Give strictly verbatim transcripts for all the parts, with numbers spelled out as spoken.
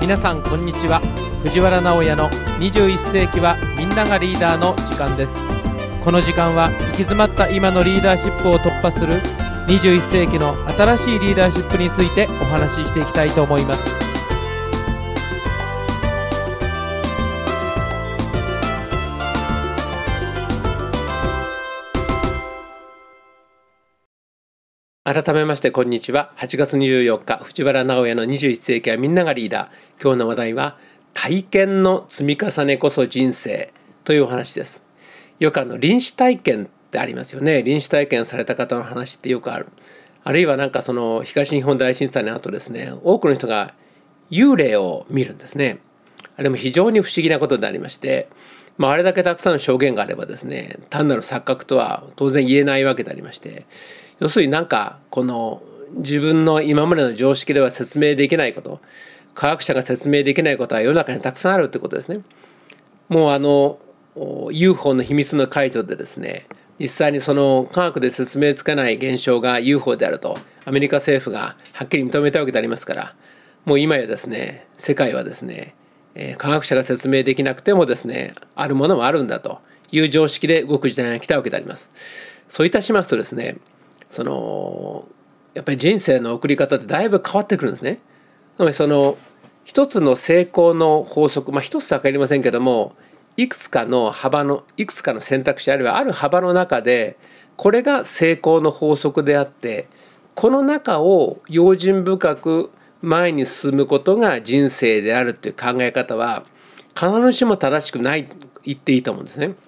皆さんこんにちは。藤原直哉のにじゅういっ世紀はみんながリーダーの時間です。この時間は行き詰まった今のリーダーシップを突破するにじゅういっ世紀の新しいリーダーシップについてお話ししていきたいと思います。改めましてこんにちは。はちがつにじゅうよっか、藤原直哉のにじゅういっ世紀はみんながリーダー。今日の話題は体験の積み重ねこそ人生というお話です。よくあの臨死体験ってありますよね。臨死体験された方の話ってよくある。あるいはなんかその東日本大震災の後ですね、多くの人が幽霊を見るんですね。あれも非常に不思議なことでありまして、まあ、あれだけたくさんの証言があればですね、単なる錯覚とは当然言えないわけでありまして、要するになんかこの自分の今までの常識では説明できないこと、科学者が説明できないことは世の中にたくさんあるってことですね。もうあの ユーフォー の秘密の解除でですね、実際にその科学で説明つかない現象が ユーフォー であるとアメリカ政府がはっきり認めたわけでありますから、もう今やですね、世界はですね、科学者が説明できなくてもですね、あるものもあるんだという常識で動く時代が来たわけであります。そういたしますとですね、そのやっぱり人生の送り方ってだいぶ変わってくるんですね。なのでその一つの成功の法則、まあ一つは分かりませんけども、いくつかの幅のいくつかの選択肢あるいはある幅の中で、これが成功の法則であって、この中を用心深く前に進むことが人生であるという考え方は必ずしも正しくないと言っていいと思うんですね。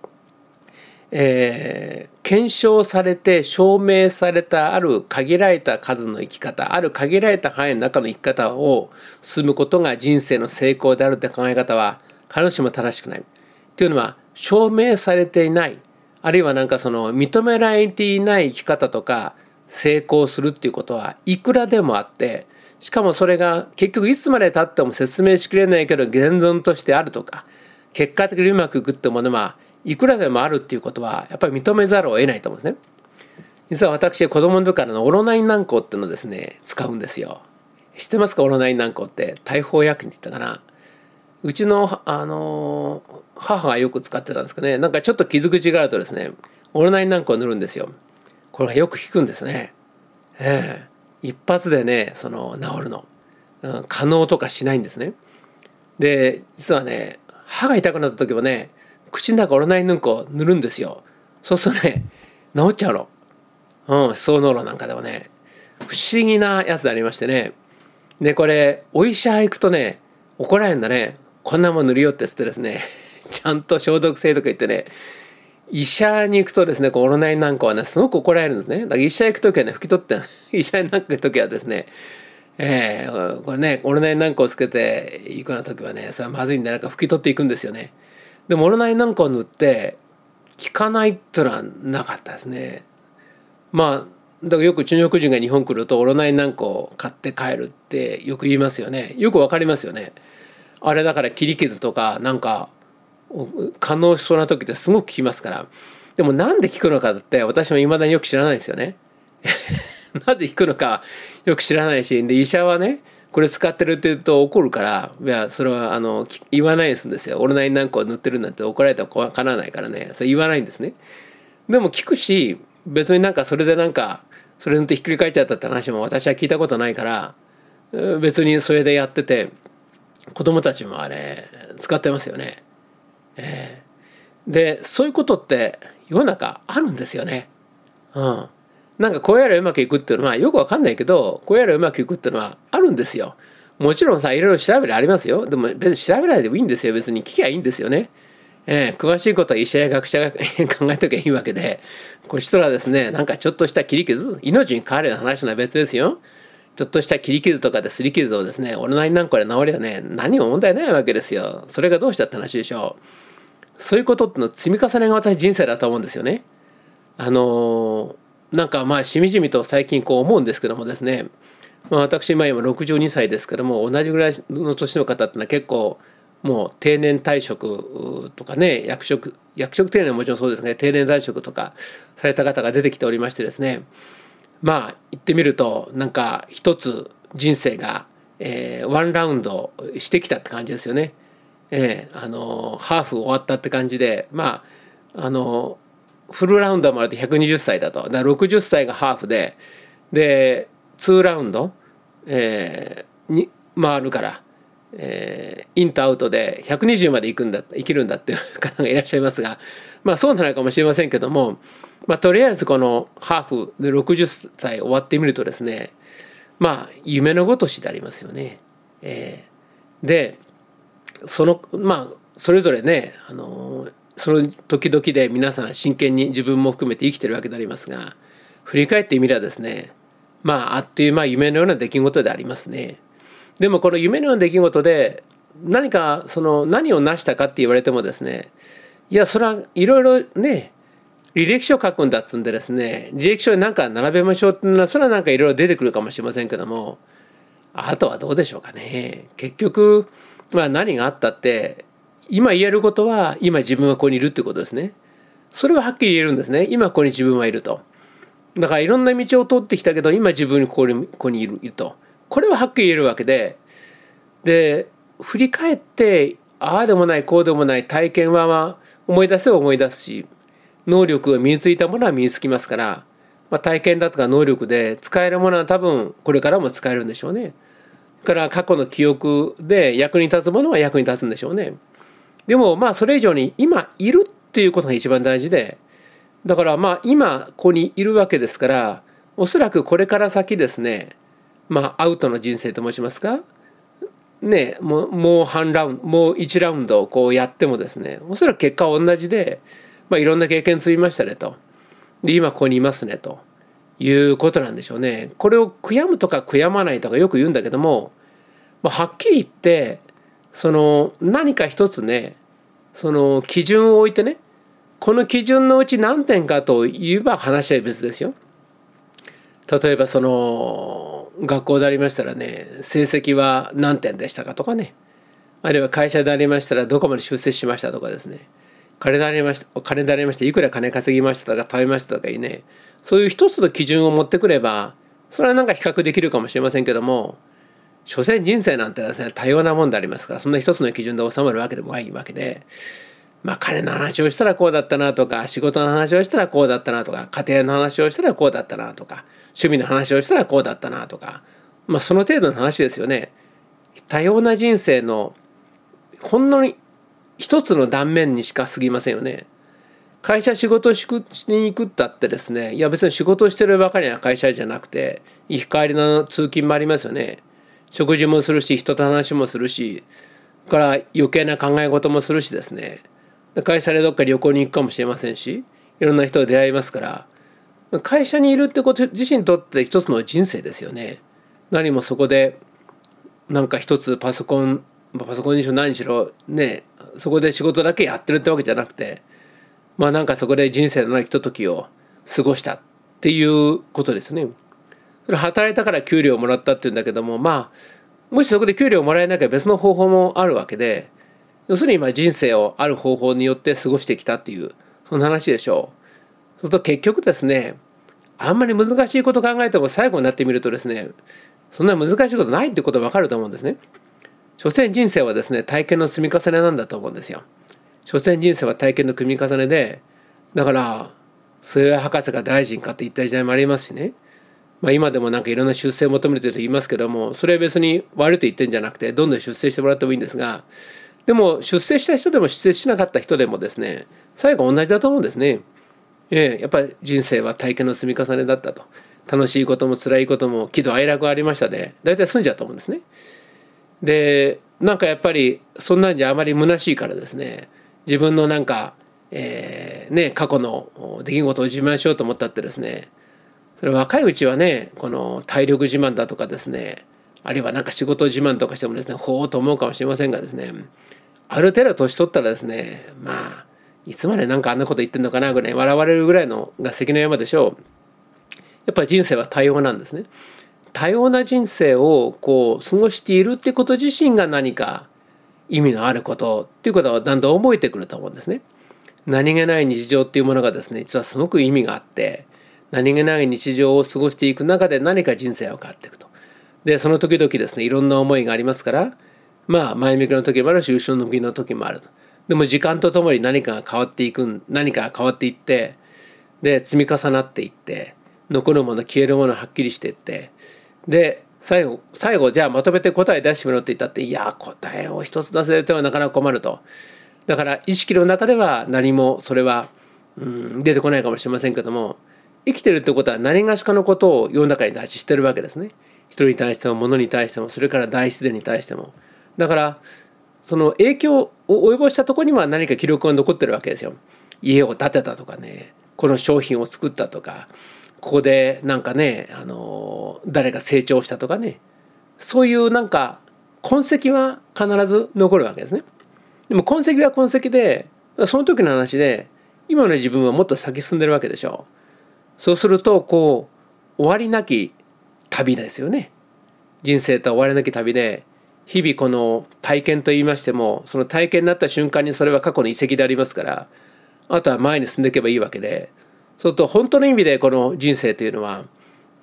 えー、検証されて証明されたある限られた数の生き方、ある限られた範囲の中の生き方を進むことが人生の成功であるという考え方は必ずしも正しくない。というのは、証明されていない、あるいはなんかその認められていない生き方とか成功するっていうことはいくらでもあって、しかもそれが結局いつまで経っても説明しきれないけど現存としてあるとか、結果的にうまくいくっていうものはいくらでもあるっていうことはやっぱり認めざるを得ないと思うんですね。実は私子供の時からのオロナイン軟膏っていうのをですね使うんですよ。知ってますか？オロナイン軟膏って大砲薬品って言ったかな。うちのあの母がよく使ってたんですかね。なんかちょっと傷口があるとですね、オロナイン軟膏を塗るんですよ。これがよく効くんですね。ええ、一発でねその治るの、うん、可能とかしないんですね。で実はね、歯が痛くなった時もね、口の中オロナイン軟膏塗るんですよ。そうするとね治っちゃうの。うん、思想脳炉なんかでもね、不思議なやつでありましてね。でこれお医者行くとね怒られるんだね。こんなもん塗るよってつってですねちゃんと消毒性とか言ってね、医者に行くとですね、こうオロナイン軟膏はねすごく怒られるんですね。だから医者行く時はね拭き取って医者に行く時はですね、えー、これねオロナイン軟膏をつけていくような時はね、それはまずいんでなんか拭き取っていくんですよね。でもオロナイン軟膏を塗って効かないっていうのはなかったですね。まあだからよく中国人が日本来るとオロナイン軟膏を買って帰るってよく言いますよね。よくわかりますよね。あれだから切り傷とかなんか可能しそうな時ってすごく効きますから。でもなんで効くのかって私も未だによく知らないですよねなぜ効くのかよく知らないし、で医者はねこれ使ってるって言うと怒るから、いやそれはあの言わないですんですよ。オロナイン軟膏塗ってるなんて怒られたらかなわないからね、それ言わないんですね。でも効くし、別になんかそれでなんかそれ塗ってひっくり返っちゃったって話も私は聞いたことないから、別にそれでやってて子供たちもあれ使ってますよね。えー、でそういうことって世の中あるんですよね。うん。なんかこうやらうまくいくっていうのはよくわかんないけど、こうやらうまくいくっていうのはあるんですよ。もちろんさ、いろいろ調べりありますよ。でも別に調べないでもいいんですよ。別に聞きゃいいんですよね。えー、詳しいことは医者や学者が考えときゃいいわけで、こうしたらですね、なんかちょっとした切り傷、命に関わるような話は別ですよ。ちょっとした切り傷とかですり傷をですね、オロナイン軟膏で治りはね、何も問題ないわけですよ。それがどうしたって話でしょう。そういうことっての積み重ねが私人生だと思うんですよね。あのー、なんかまあしみじみと最近こう思うんですけどもですね、まあ、私今今ろくじゅうにさいですけども、同じぐらいの年の方ってのは結構もう定年退職とかね、役職役職定年はもちろんそうですね、定年退職とかされた方が出てきておりましてですね、まあ言ってみるとなんか一つ人生がえー、ワンラウンドしてきたって感じですよね。えー、あのハーフ終わったって感じで、まああのフルラウンドまでひゃくにじゅっさいだと。だからろくじゅっさいがハーフで、でにラウンド、えー、に回るから、えー、インとアウトでひゃくにじゅうまで行くんだ生きるんだっていう方がいらっしゃいますが、まあそうなのかもしれませんけども、まあ、とりあえずこのハーフでろくじゅっさい終わってみるとですね、まあ夢のごとしでありますよね。えー、でそのまあそれぞれね、あのー、その時々で皆さん真剣に自分も含めて生きてるわけでありますが、振り返ってみればですね、まああっという間夢のような出来事でありますね。でもこの夢のような出来事で何かその何を成したかって言われてもですね、いやそれはいろいろね、履歴書を書くんだっつうんでですね、履歴書に何か並べましょうっていうのはそれはなんかいろいろ出てくるかもしれませんけども、あとはどうでしょうかね。結局まあ何があったって今言えることは今自分はここにいるってことですね。それははっきり言えるんですね。今ここに自分はいると。だからいろんな道を通ってきたけど今自分ここにここにいると。これははっきり言えるわけで、で振り返ってああでもないこうでもない体験はまあ思い出せば思い出すし、能力が身についたものは身につきますから、まあ、体験だとか能力で使えるものは多分これからも使えるんでしょうね。から過去の記憶で役に立つものは役に立つんでしょうね。でもまあそれ以上に今いるっていうことが一番大事で、だからまあ今ここにいるわけですから、おそらくこれから先ですね、まあアウトの人生と申しますかね、もうもう半ラウンドもういちラウンドをこうやってもですね、おそらく結果は同じで、まあ、いろんな経験積みましたねと。で今ここにいますねということなんでしょうね。これを悔やむとか悔やまないとかよく言うんだけども、まあ、はっきり言ってその何か一つね、その基準を置いてね、この基準のうち何点かと言えば話は別ですよ。例えばその学校でありましたらね、成績は何点でしたかとかね、あるいは会社でありましたらどこまで出世しましたとかですね、金でありました金でありましたいくら金稼ぎましたとか食べましたとかいうね、そういう一つの基準を持ってくればそれはなんか比較できるかもしれませんけども、所詮人生なんてのはですね多様なもんでありますから、そんな一つの基準で収まるわけでもないわけで、まあ金の話をしたらこうだったなとか、仕事の話をしたらこうだったなとか、家庭の話をしたらこうだったなとか、趣味の話をしたらこうだったなとか、まあその程度の話ですよね。多様な人生のほんのに一つの断面にしか過ぎませんよね。会社仕事しに行くったってですね、いや別に仕事をしてるばかりな会社じゃなくて、行き帰りの通勤もありますよね。食事もするし、人と話もするし、から余計な考え事もするしですね。会社でどっか旅行に行くかもしれませんし、いろんな人と出会いますから、会社にいるってこと自身にとって一つの人生ですよね。何もそこでなんか一つパソコンパソコンにしろ何にしろね、そこで仕事だけやってるってわけじゃなくて、まあなんかそこで人生のひとときを過ごしたっていうことですね。それ働いたから給料をもらったっていうんだけども、まあもしそこで給料をもらえなきゃ別の方法もあるわけで、要するに今人生をある方法によって過ごしてきたっていうそんな話でしょう。そうすると結局ですね、あんまり難しいこと考えても最後になってみるとですね、そんな難しいことないってことが分かると思うんですね。所詮人生はですね、体験の積み重ねなんだと思うんですよ。所詮人生は体験の組み重ねで、だから末谷博士が大臣かって言った時代もありますしね、まあ、今でもなんかいろんな出世を求めると言いますけども、それは別に悪いと言ってんじゃなくて、どんどん出世してもらってもいいんですが、でも出世した人でも出世しなかった人でもですね、最後同じだと思うんですね。ええ、やっぱり人生は体験の積み重ねだったと。楽しいことも辛いことも喜怒哀楽がありましたで、大体済んじゃうと思うんですね。でなんかやっぱりそんなんじゃあまり虚しいからですね、自分のなんか、えー、ね過去の出来事を自慢しようと思ったってですね、それ若いうちはね、この体力自慢だとかですね、あるいはなんか仕事自慢とかしてもですね、ほうと思うかもしれませんがですね、ある程度年取ったらですね、まあいつまでなんかあんなこと言ってんのかなぐらい笑われるぐらいのが関の山でしょう。やっぱり人生は多様なんですね。多様な人生をこう過ごしているってこと自身が何か意味のあることっていうことはだんだん覚えてくると思うんですね。何気ない日常っていうものがですね、実はすごく意味があって、何気ない日常を過ごしていく中で何か人生は変わっていくと。 でその時々ですねいろんな思いがありますから、まあ前向きの時もあるし後ろ向きの時もあると。でも時間とともに何かが変わっていく何かが変わっていってで積み重なっていって残るもの消えるものはっきりしていってで最後最後じゃあまとめて答え出してみろって言ったっていや答えを一つ出せてはなかなか困ると。だから意識の中では何もそれは、うん、出てこないかもしれませんけども生きてるってことは何がしかのことを世の中に出ししてるわけですね。人に対しても物に対してもそれから大自然に対しても。だからその影響を及ぼしたところには何か記録が残ってるわけですよ。家を建てたとかねこの商品を作ったとかここでなんかねあの誰が成長したとかねそういうなんか痕跡は必ず残るわけですね。でも痕跡は痕跡でその時の話で今の自分はもっと先進んでるわけでしょう。そうするとこう終わりなき旅ですよね。人生とは終わりなき旅で日々この体験といいましてもその体験になった瞬間にそれは過去の遺跡でありますからあとは前に進んでいけばいいわけでそうすると本当の意味でこの人生というのは、うん、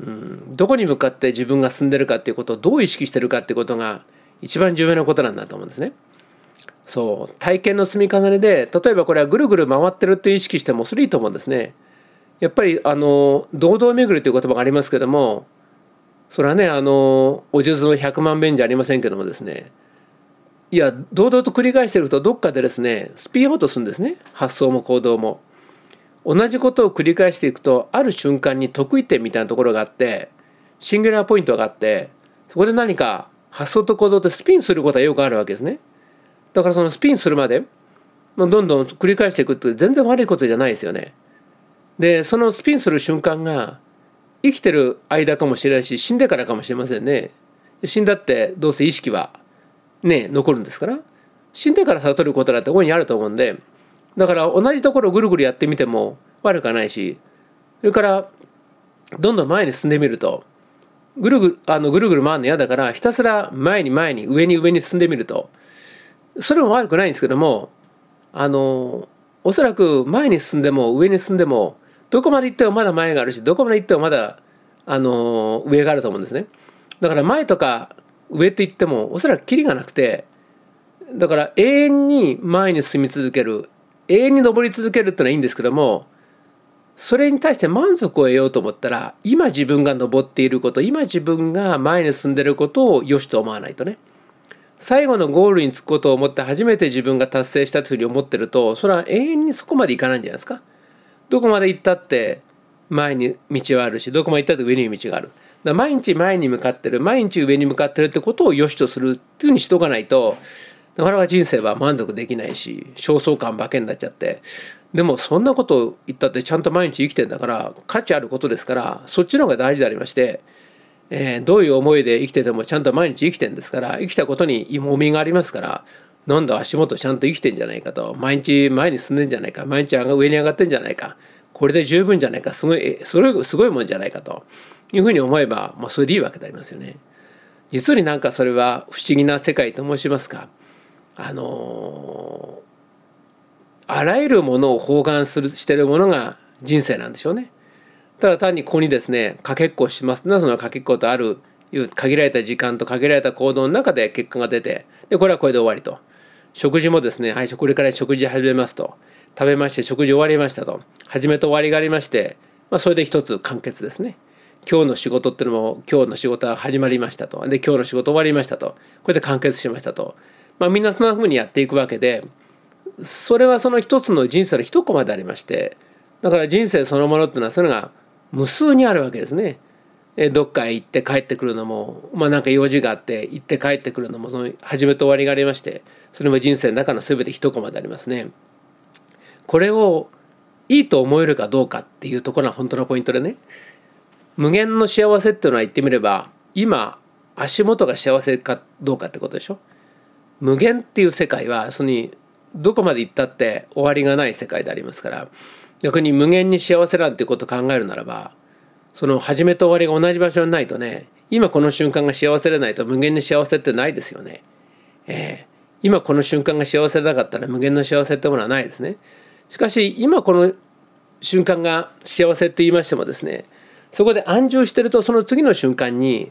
どこに向かって自分が進んでるかっていうことをどう意識してるかっていうことが一番重要なことなんだと思うんですね。そう体験の積み重ねで例えばこれはぐるぐる回ってるって意識してもそれいいと思うんですね。やっぱりあの堂々巡りという言葉がありますけどもそれはねあのお数珠のひゃくまん遍じゃありませんけどもですねいや堂々と繰り返しているとどっかでですねスピンアウトするんですね。発想も行動も同じことを繰り返していくとある瞬間に得意点みたいなところがあってシンギュラーポイントがあってそこで何か発想と行動ってスピンすることはよくあるわけですね。だからそのスピンするまでどんどん繰り返していくって全然悪いことじゃないですよね。でそのスピンする瞬間が生きてる間かもしれないし死んでからかもしれませんね。死んだってどうせ意識はね残るんですから死んでから悟ることだってここにあると思うんでだから同じところをぐるぐるやってみても悪くはないしそれからどんどん前に進んでみるとぐるぐるあのぐるぐる回るの嫌だからひたすら前に前に上に上に進んでみるとそれも悪くないんですけどもあのおそらく前に進んでも上に進んでもどこまで行ってもまだ前があるしどこまで行ってもまだあの上があると思うんですね。だから前とか上って言ってもおそらくキリがなくてだから永遠に前に進み続ける永遠に登り続けるってのはいいんですけどもそれに対して満足を得ようと思ったら今自分が登っていること今自分が前に進んでいることを良しと思わないとね最後のゴールに着くことを思って初めて自分が達成したというふうに思ってるとそれは永遠にそこまでいかないんじゃないですか。どこまで行ったって前に道はあるしどこまで行ったって上に道がある。だから毎日前に向かってる毎日上に向かってるってことを良しとするっていうふうにしとかないとなかなか人生は満足できないし焦燥感ばけになっちゃってでもそんなことを言ったってちゃんと毎日生きてんだから価値あることですからそっちの方が大事でありましてえー、どういう思いで生きててもちゃんと毎日生きてんですから生きたことに重みがありますからなんだ足元ちゃんと生きてんじゃないかと毎日前に進んでんじゃないか毎日上に上がってんじゃないかこれで十分じゃないかすごいそれすごいもんじゃないかというふうに思えば、まあ、それでいいわけでありますよね。実になんかそれは不思議な世界と申しますかあのー、あらゆるものを包含するしているものが人生なんでしょうね。ただ単にここにですねかけっこしますなそのかけっことあるいう限られた時間と限られた行動の中で結果が出てでこれはこれで終わりと食事もですねはいこれから食事始めますと食べまして食事終わりましたと始めと終わりがありまして、まあ、それで一つ完結ですね。今日の仕事っていうのも今日の仕事は始まりましたとで今日の仕事終わりましたとこれで完結しましたと、まあ、みんなそんなふうにやっていくわけでそれはその一つの人生の一コマでありましてだから人生そのものっていうのはそれが無数にあるわけですね。えどっかへ行って帰ってくるのもまあなんか用事があって行って帰ってくるのもその始めと終わりがありましてそれも人生の中の全て一コマでありますね。これをいいと思えるかどうかっていうところが本当のポイントでね無限の幸せっていうのは言ってみれば今足元が幸せかどうかってことでしょ。無限っていう世界はそのにどこまで行ったって終わりがない世界でありますから逆に無限に幸せなんていうことを考えるならばその始めと終わりが同じ場所にないとね今この瞬間が幸せでないと無限に幸せってないですよね。えー、今この瞬間が幸せでなかったら無限の幸せってものはないですね。しかし今この瞬間が幸せって言いましてもですねそこで安住してるとその次の瞬間に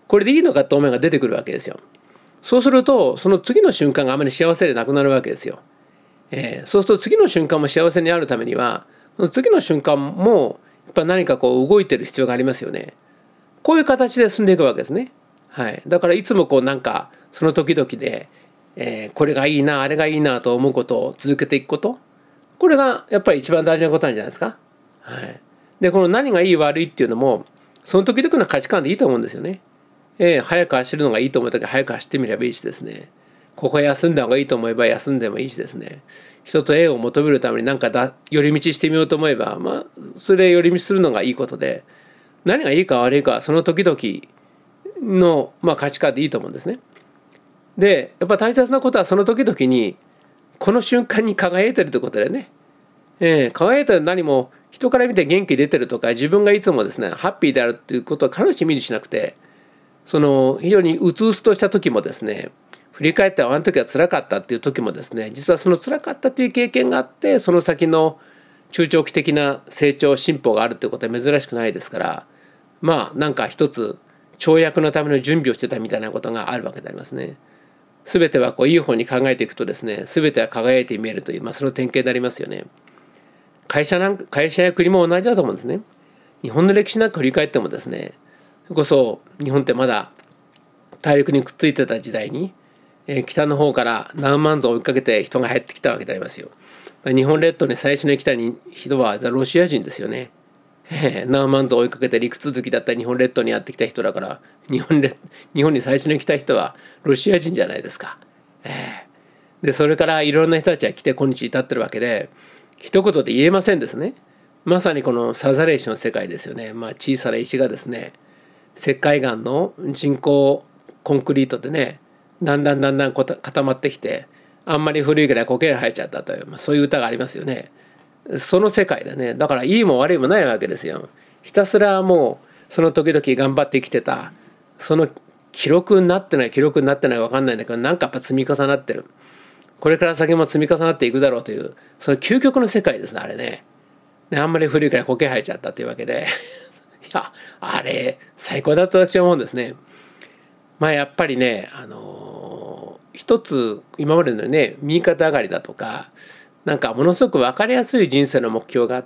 これでいいのかって思いが出てくるわけですよ。そうするとその次の瞬間があまり幸せでなくなるわけですよ。えー、そうすると次の瞬間も幸せにあるためにはその次の瞬間もやっぱ何かこう動いてる必要がありますよね。こういう形で進んでいくわけですね。はい、だからいつもこうなんかその時々で、えー、これがいいなあれがいいなと思うことを続けていくこと、これがやっぱり一番大事なことなんじゃないですか。はい、でこの何がいい悪いっていうのもその時々の価値観でいいと思うんですよね。えー、早く走るのがいいと思った時は早く走ってみればいいしですね、ここへ休んだ方がいいと思えば休んでもいいしですね、人と縁を求めるために何かだ寄り道してみようと思えば、まあそれで寄り道するのがいいことで、何がいいか悪いかはその時々の、まあ、価値観でいいと思うんですね。でやっぱ大切なことはその時々にこの瞬間に輝いてるということでね、えー、輝いてる何も人から見て元気出てるとか自分がいつもですねハッピーであるっていうことは必ずしも意味しなくて、その非常にうつうつとした時もですね、振り返ってあの時は辛かったっていう時もですね、実はその辛かったという経験があってその先の中長期的な成長進歩があるということは珍しくないですから、まあなんか一つ跳躍のための準備をしてたみたいなことがあるわけでありますね。全てはこういい方に考えていくとですね、全ては輝いて見えるという、まあ、その典型になりますよね。会社なんか会社や国も同じだと思うんですね。日本の歴史なんか振り返ってもですね、それこそ日本ってまだ大陸にくっついてた時代に、えー、北の方から何万ぞ追いかけて人が入ってきたわけでありますよ。日本列島に最初に来た人はロシア人ですよね。何万ぞ追いかけて陸続きだった日本列島にやってきた人だから、日本列日本に最初に来た人はロシア人じゃないですか。えー、でそれからいろんな人たちが来て今日至ってるわけで、一言で言えませんですね。まさにこのサザレーションの世界ですよね。まあ、小さな石がですね石灰岩の人工コンクリートでねだんだんだんだん固まってきて、あんまり古いから苔が生えちゃったという、まあ、そういう歌がありますよね。その世界でね、だからいいも悪いもないわけですよ。ひたすらもうその時々頑張って生きてたその記録になってない記録になってないか分かんないんだけど、なんかやっぱ積み重なってる、これから先も積み重なっていくだろうというその究極の世界ですね、あれね。であんまり古いから苔生えちゃったというわけでいやあれ最高だったと私は思うんですね。まあやっぱりね、あのー、一つ今までのね右肩上がりだとか、なんかものすごく分かりやすい人生の目標があって、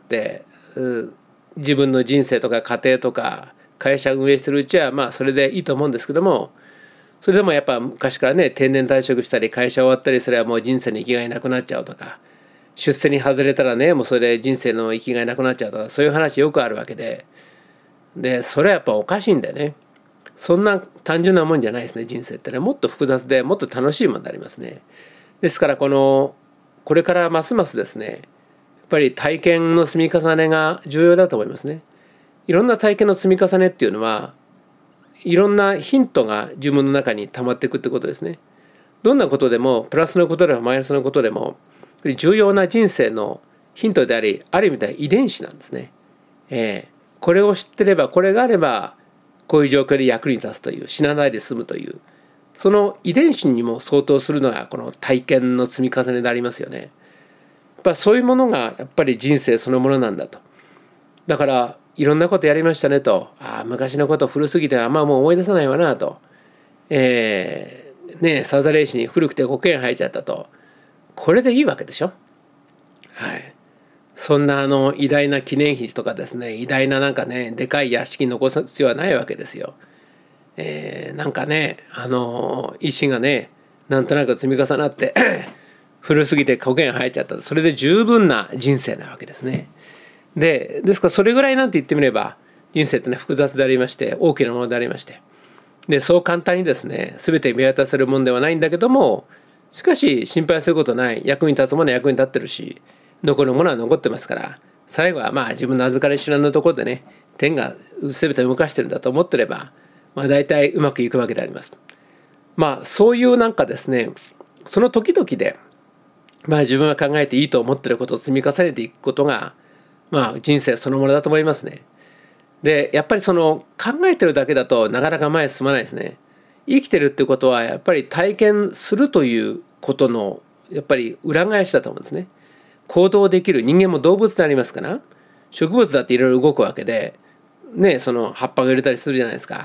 自分の人生とか家庭とか会社運営してるうちはまあそれでいいと思うんですけども、それでもやっぱ昔からね定年退職したり会社終わったりすればもう人生の生きがいなくなっちゃうとか、出世に外れたらねもうそれで人生の生きがいなくなっちゃうとか、そういう話よくあるわけで、でそれはやっぱおかしいんだよね。そんな単純なもんじゃないですね。人生ってねもっと複雑でもっと楽しいものになりますね。ですからこのこれからますますですねやっぱり体験の積み重ねが重要だと思いますね。いろんな体験の積み重ねっていうのはいろんなヒントが自分の中に溜まっていくってことですね。どんなことでもプラスのことでもマイナスのことでも重要な人生のヒントであり、ある意味では遺伝子なんですね。えー、これを知ってればこれがあればこういう状況で役に立つという、死なないで済むという、その遺伝子にも相当するのがこの体験の積み重ねでありますよね。やっぱそういうものがやっぱり人生そのものなんだと。だからいろんなことやりましたねと、ああ昔のこと古すぎてあんまもう思い出さないわなと、えー、ねサザレーシに古くて苔が生えちゃったと、これでいいわけでしょ。はい。そんなあの偉大な記念碑とかですね、偉大ななんかねでかい屋敷残す必要はないわけですよ。えー、なんかねあの石がねなんとなく積み重なって古すぎて苔が生えちゃった、それで十分な人生なわけですね。でですからそれぐらいなんて言ってみれば人生ってね複雑でありまして大きなものでありまして、でそう簡単にですね全て見渡せるもんではないんだけども、しかし心配することない、役に立つものは役に立ってるし残るものは残ってますから、最後はまあ自分の預かり知らぬところでね天が全て動かしてるんだと思ってれば、まあ、大体うまくいくわけであります。まあそういうなんかですねその時々で、まあ、自分が考えていいと思ってることを積み重ねていくことが、まあ、人生そのものだと思いますね。でやっぱりその考えてるだけだとなかなか前へ進まないですね。生きてるってことはやっぱり体験するということのやっぱり裏返しだと思うんですね。行動できる人間も動物でありますから、植物だっていろいろ動くわけで、ね、その葉っぱが揺れたりするじゃないですか。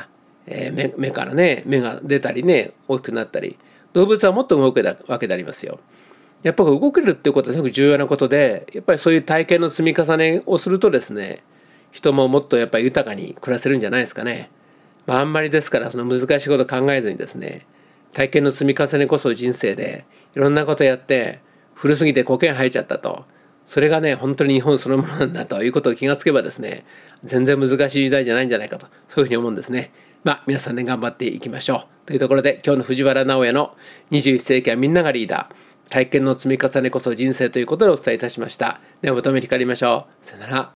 えー、目, 目からね目が出たりね大きくなったり、動物はもっと動くわけでありますよ。やっぱり動けるっていうことはすごく重要なことで、やっぱりそういう体験の積み重ねをするとですね、人ももっとやっぱり豊かに暮らせるんじゃないですかね。まあ、あんまりですからその難しいこと考えずにですね、体験の積み重ねこそ人生でいろんなことやって古すぎて苔が生えちゃったと、それがね本当に日本そのものなんだということを気がつけばですね、全然難しい時代じゃないんじゃないかと、そういうふうに思うんですね。まあ皆さんね頑張っていきましょうというところで、今日の藤原直哉のにじゅういっ世紀はみんながリーダー、体験の積み重ねこそ人生ということでお伝えいたしました。ではまたお目にかかりましょう。さよなら。